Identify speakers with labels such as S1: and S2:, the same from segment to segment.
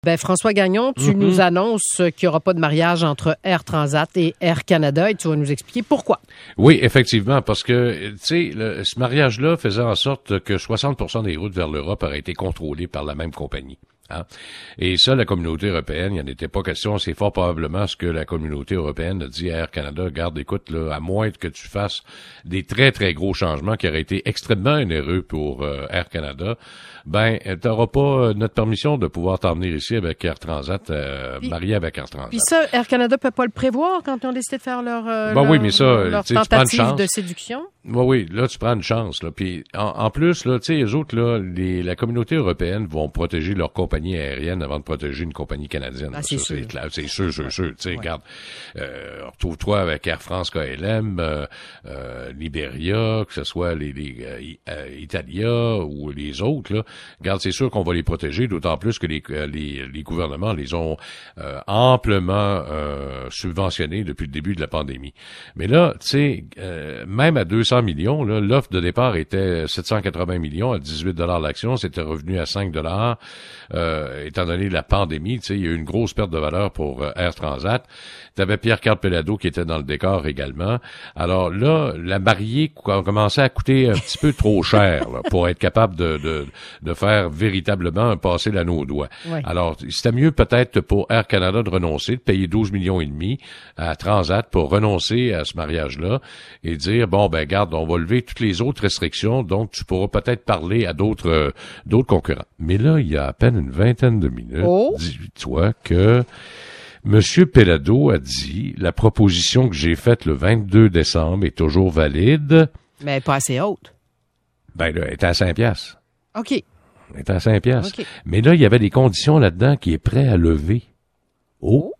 S1: Ben François Gagnon, tu nous annonces qu'il n'y aura pas de mariage entre Air Transat et Air Canada et tu vas nous expliquer pourquoi.
S2: Oui, effectivement, parce que, tu sais, ce mariage-là faisait en sorte que 60% des routes vers l'Europe auraient été contrôlées par la même compagnie. Hein? Et ça, la communauté européenne, il n'y en était pas question. C'est fort probablement ce que la communauté européenne a dit à Air Canada. Garde, écoute, là, à moins que tu fasses des très, très gros changements qui auraient été extrêmement onéreux pour Air Canada, ben, t'auras pas notre permission de pouvoir t'emmener ici avec Air Transat, marié avec Air Transat.
S1: Puis ça, Air Canada peut pas le prévoir quand ils ont décidé de faire leur tentative de séduction?
S2: Oui, là, tu prends une chance, là. Puis, en plus, là, tu sais, les autres, là, la communauté européenne vont protéger leur compagnie aérienne avant de protéger une compagnie canadienne.
S1: Ah, c'est sûr.
S2: C'est clair. C'est sûr. Tu sais, regarde, retrouve-toi avec Air France KLM, Liberia, que ce soit les Italia ou les autres, là. Regarde, c'est sûr qu'on va les protéger, d'autant plus que les gouvernements les ont amplement subventionnés depuis le début de la pandémie. Mais là, tu sais, même à 200 millions, là, l'offre de départ était 780 millions à 18 $ l'action, c'était revenu à 5 $. Étant donné la pandémie, tu sais, il y a eu une grosse perte de valeur pour Air Transat. T'avais Pierre-Carl Pelado qui était dans le décor également. Alors là, la mariée commençait à coûter un petit peu trop cher là, pour être capable de faire véritablement passer l'anneau au doigt.
S1: Oui.
S2: Alors, c'était mieux peut-être pour Air Canada de renoncer, de payer 12 millions et demi à Transat pour renoncer à ce mariage-là et dire, bon, ben garde, on va lever toutes les autres restrictions, donc tu pourras peut-être parler à d'autres concurrents. Mais là, il y a à peine une vingtaine de minutes, dis-toi que Monsieur Pelado a dit, la proposition que j'ai faite le 22 décembre est toujours valide.
S1: Mais pas assez haute.
S2: Ben là, elle était à 5 piastres.
S1: OK.
S2: Elle était à 5 piastres.
S1: Okay.
S2: Mais là, il y avait des conditions là-dedans qui est prêt à lever. Oh.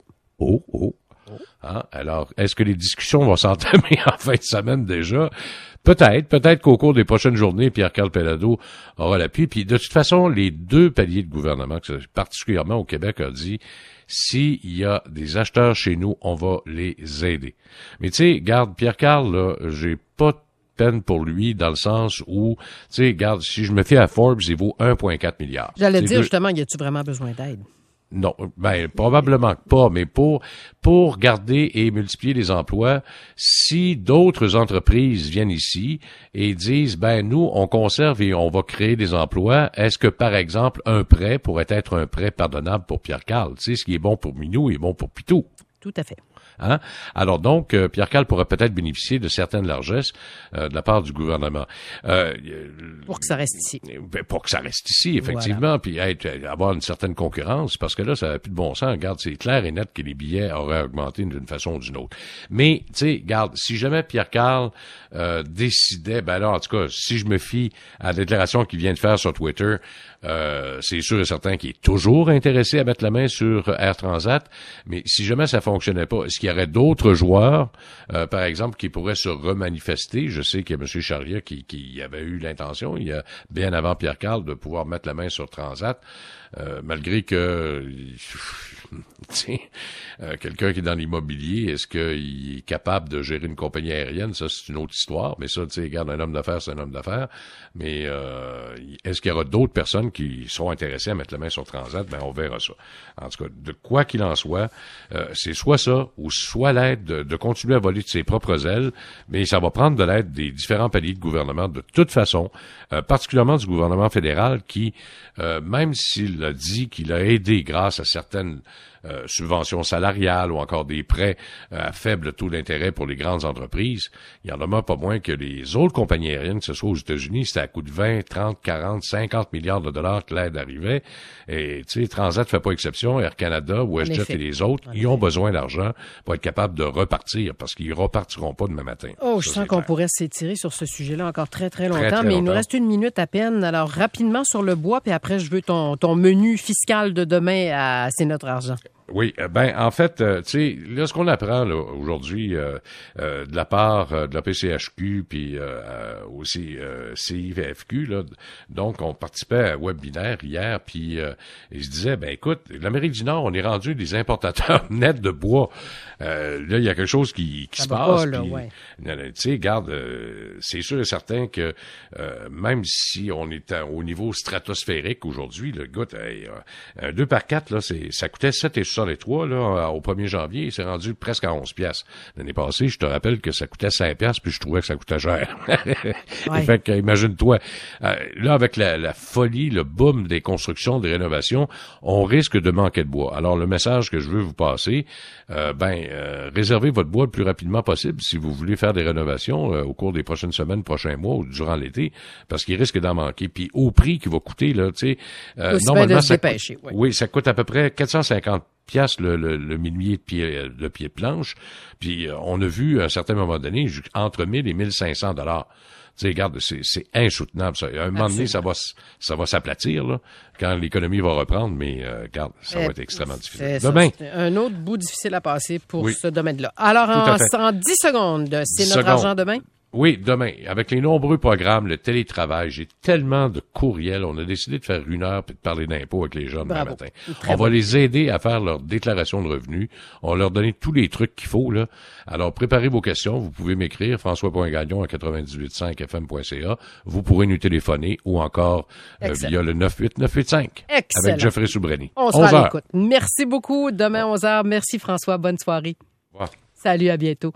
S2: Hein? Alors, est-ce que les discussions vont s'entamer en fin de semaine déjà? Peut-être qu'au cours des prochaines journées, Pierre-Carl Pelado aura l'appui. Puis de toute façon, les deux paliers de gouvernement, particulièrement au Québec, a dit s'il y a des acheteurs chez nous, on va les aider. Mais tu sais, garde, Pierre-Carl, là, j'ai pas de peine pour lui dans le sens où, tu sais, garde, si je me fie à Forbes, il vaut 1,4 milliard.
S1: J'allais dire justement, y a-tu vraiment besoin d'aide?
S2: Non, ben probablement pas, mais pour garder et multiplier les emplois, si d'autres entreprises viennent ici et disent ben nous on conserve et on va créer des emplois, est-ce que par exemple un prêt pourrait être un prêt pardonnable pour Pierre-Carl, tu sais ce qui est bon pour Minou est bon pour Pitou.
S1: Tout à fait.
S2: Hein? Alors donc, Pierre-Carl pourrait peut-être bénéficier de certaines largesses de la part du gouvernement.
S1: Pour que ça reste ici.
S2: Pour que ça reste ici, effectivement, puis avoir une certaine concurrence, parce que là, ça n'a plus de bon sens. Regarde, c'est clair et net que les billets auraient augmenté d'une façon ou d'une autre. Mais, tu sais, regarde, si jamais Pierre-Carl décidait, ben là, en tout cas, si je me fie à la déclaration qu'il vient de faire sur Twitter, c'est sûr et certain qu'il est toujours intéressé à mettre la main sur Air Transat, mais si jamais ça fonctionnait pas, est-ce qu'il y aurait d'autres joueurs, par exemple, qui pourraient se remanifester? Je sais qu'il y a M. Charrier qui avait eu l'intention, il y a bien avant Pierre-Carl, de pouvoir mettre la main sur Transat, malgré que quelqu'un qui est dans l'immobilier, est-ce qu'il est capable de gérer une compagnie aérienne? Ça, c'est une autre histoire, mais ça, tu sais, regarde, un homme d'affaires, c'est un homme d'affaires, mais est-ce qu'il y aura d'autres personnes qui seront intéressées à mettre la main sur Transat? Ben, on verra ça. En tout cas, de quoi qu'il en soit, c'est soit ça, ou soit l'aide de continuer à voler de ses propres ailes, mais ça va prendre de l'aide des différents paliers de gouvernement de toute façon, particulièrement du gouvernement fédéral qui, même s'il a dit qu'il a aidé grâce à certaines subventions salariales ou encore des prêts à faible taux d'intérêt pour les grandes entreprises, il y en demeure pas moins que les autres compagnies aériennes, que ce soit aux États-Unis, c'était à coût de 20, 30, 40, 50 milliards de dollars que l'aide arrivait. Et tu sais, Transat fait pas exception, Air Canada, WestJet et les autres, ils ont besoin d'argent pour être capables de repartir, parce qu'ils repartiront pas demain matin.
S1: Oh, je sens qu'on pourrait s'étirer sur ce sujet-là encore très, très longtemps, mais il nous reste 1 minute à peine. Alors, rapidement sur le bois, puis après, je veux ton menu fiscal de demain à C'est notre argent.
S2: Oui, ben en fait, tu sais, là ce qu'on apprend là aujourd'hui de la part de la PCHQ puis aussi CIVFQ là, donc on participait à un webinaire hier puis ils se disaient ben écoute, l'Amérique du Nord, on est rendu des importateurs nets de bois. Là, il y a quelque chose qui se passe. Tu sais, regarde, c'est sûr et certain que même si on est au niveau stratosphérique aujourd'hui, le gars, un 2x4 là, ça coûtait 7,63 là au 1er janvier, c'est rendu presque à 11 piastres. L'année passée, je te rappelle que ça coûtait 5 piastres, puis je trouvais que ça coûtait cher. Fait que imagine-toi, là avec la folie, le boom des constructions, des rénovations, on risque de manquer de bois. Alors le message que je veux vous passer, réservez votre bois le plus rapidement possible si vous voulez faire des rénovations au cours des prochaines semaines, prochains mois ou durant l'été, parce qu'il risque d'en manquer. Puis au prix qu'il va coûter, là, tu sais, normalement, ça coûte à peu près 450 piastres le millier de pied de planche. Puis on a vu à un certain moment donné entre 1000 et 1500 $. Tu sais, regarde, c'est insoutenable, ça. À un moment donné, ça va s'aplatir, là, quand l'économie va reprendre, mais, regarde, ça va être extrêmement difficile. Demain.
S1: C'est un autre bout difficile à passer pour ce domaine-là. Alors, en 10 secondes, c'est notre argent demain?
S2: Oui, demain. Avec les nombreux programmes, le télétravail, j'ai tellement de courriels. On a décidé de faire 1 heure puis de parler d'impôts avec les jeunes demain matin. On va les aider à faire leur déclaration de revenus. On va leur donner tous les trucs qu'il faut, là. Alors, préparez vos questions. Vous pouvez m'écrire François.Gagnon à 98.5fm.ca. Vous pourrez nous téléphoner ou encore via le 98985 avec Geoffrey Soubreny.
S1: On sera à l'écoute. Merci beaucoup. Demain, 11h. Merci, François. Bonne soirée.
S2: Au revoir.
S1: Salut, à bientôt.